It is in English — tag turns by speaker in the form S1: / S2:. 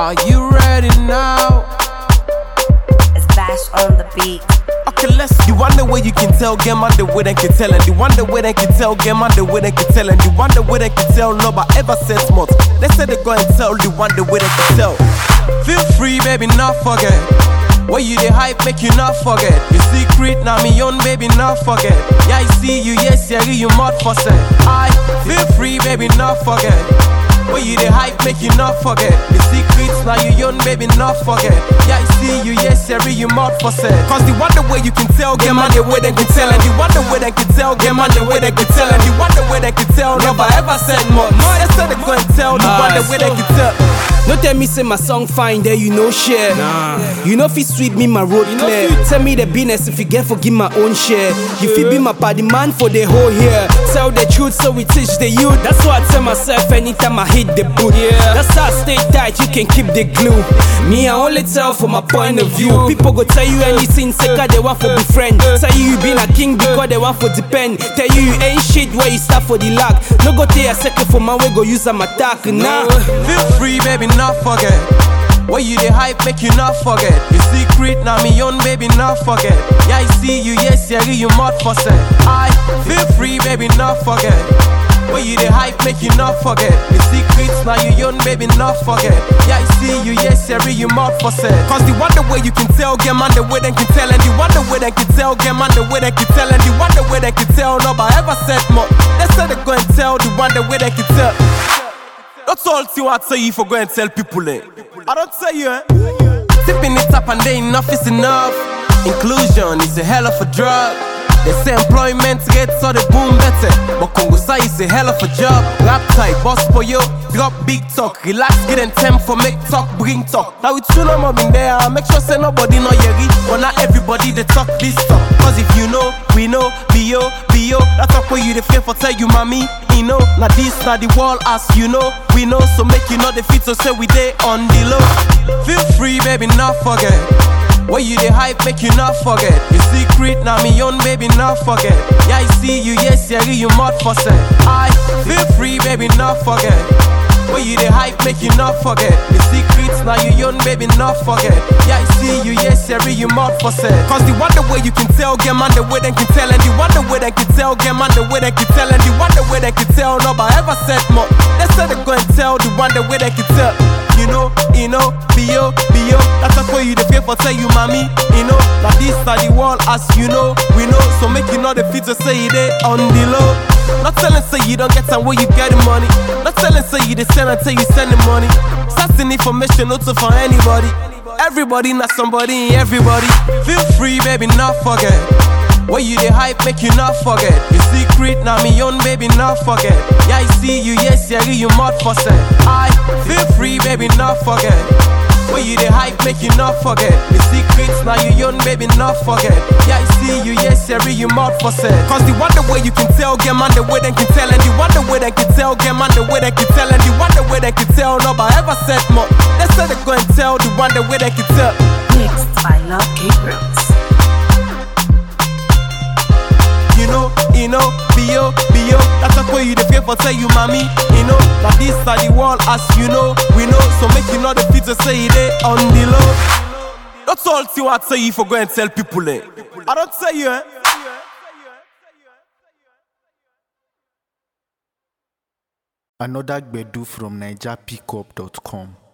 S1: Are you ready now?
S2: It's Bash on the beat.
S1: Okay, let's. The one the way you can tell, get man the way they can tell, and the one the way they can tell, get man the way they can tell, and the one the way they can tell, nobody ever said smart. They say they go and tell the one the way they can tell. Feel free, baby, not forget. What you the hype make you not forget. Your secret, now me own, baby, not forget. Yeah, I see you, yes, yeah, you mad for say. I feel free, baby, not forget. What you the hype make you not forget. Your secrets, now you own, baby, not forget. Yeah, I see you, yes, yeah, you mad for say. Cause the one the way you can tell, get man the way they can tell, and the one the way they can tell, get man the way they can tell, and the one the way they can tell, never ever said more. No, they said they go and tell the one the way they can tell.
S3: Don't tell me say my song fine, there you no share. Nah. You know fi sweep me my road clear. Tell me the business if you get forgive my own share. You fi be my party man for the whole year. Tell the truth so we teach the youth. That's what I tell myself anytime I hit the boot. Yeah. That's how I stay tight, you can keep the glue. Me I only tell from my point of view. People go tell you anything, say cause they want for be friend. Tell you been a king because they want for depend. Tell you ain't shit where you start for the lack. No go take a second for my way, go use some attack. Nah.
S1: Feel free, baby, not forget. What you the hype make you not forget. Your secret, now me own, baby, not forget. Yeah, I see you, yes, yeah, you mad for say. I feel free, baby, not forget. What you the hype make you not forget. Your secrets, now you own, baby, not forget. Yeah, I see you, yes, yeah, you mad for say. Cause the one the way you can tell, get man the way they can tell, and the one the way they can tell, get man the way they can tell, and the one the way they can tell, nobody ever said more. They said they go and tell the one the way they can tell. That's all you want to say for go and tell people, eh? I don't say you, eh? Tipping it up and they enough is enough. Inclusion is a hell of a drug. They say employment rates so they boom better. But Congo say is a hell of a job. Rap tight, boss for you, drop big talk. Relax, get in time for make talk, bring talk. Now it's soon I'm in there, make sure say nobody know yeri. But not everybody they talk this talk. Cause if you know, we know, B.O. That's talk where you the fear for tell you mommy. You know, now this, now the wall as you know. We know, so make you know the fit, so say we day on the low. Feel free, baby, not forget. What you the hype make you not forget. Your secret, now me own, baby, not forget. Yeah, I see you, yes, yeah, you mad for say. I feel free, baby, not forget. What you the hype make you not forget. Your secrets, now you own, baby, not forget. Yeah, I see you, yes, yeah, you mad for say. Cause the one the way you can tell, get man the way they can tell, and the one the way they can tell, get man the way they can tell, and the one the way they can tell, nobody ever said more. They said they go and tell the one the way they can tell. You know, B.O. That's why you the fear for tell you mommy. You know, now this are the wall as you know, we know. So make you know the fit to say it on the low. Not telling say you don't get time where you get the money. Not telling say you the send until you send the money. Certain information not to for anybody. Everybody not somebody, everybody. Feel free, baby, not forget. What you the hype make you not forget. Your secret, now me own, baby, not forget. Yeah, I see you, yes, yeah, you mad for say. I feel free, baby, not forget. What you the hype make you not forget. Your secrets, now you own, baby, not forget. Yeah, I see you, yes, yeah, you mad for say. Cause the one the way you can tell, get man the way they can tell, and the one the way they can tell, get man the way they can tell, and the one the way they can tell, nobody ever said more. They said they go and tell the one the way they can tell.
S2: Mixed by Love Gabriels.
S1: You know, B.O. That's why you the fear for tell you mommy. You know, now this are the wall as you know, we know. So make you know the fit to say it on the low. That's all you want to say for go and tell people, eh? I don't say you, eh?
S4: Another Gbedu from NigerPickup.com.